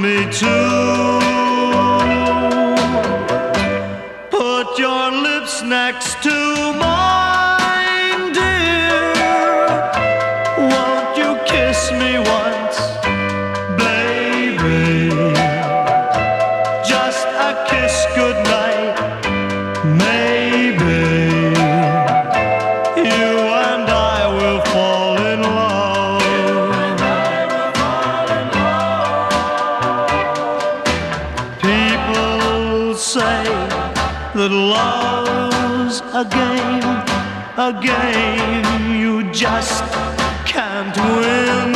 me too. Put your lips next to mine, dear. Won't you kiss me once, baby? Just a kiss goodnight, maybe. You and I will fall in love. People say that love's a game you just can't win.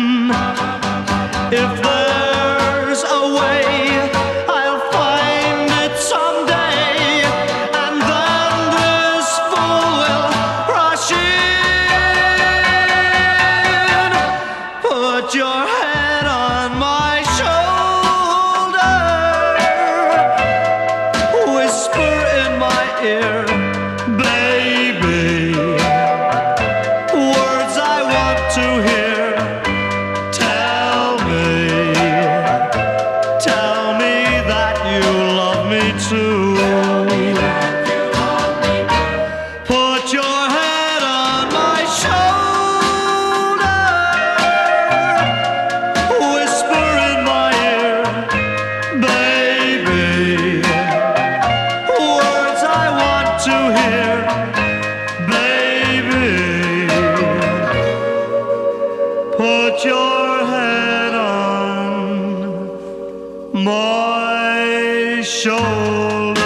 If there's a way, I'll find it someday, and then this fool will rush in. Put your head on my shoulder, whisper in my ear, baby, words I want to hear. Tell me that you love me too. Put your head on my shoulder, whisper in my ear, baby, words I want to hear, baby. Put your head on my shoulder.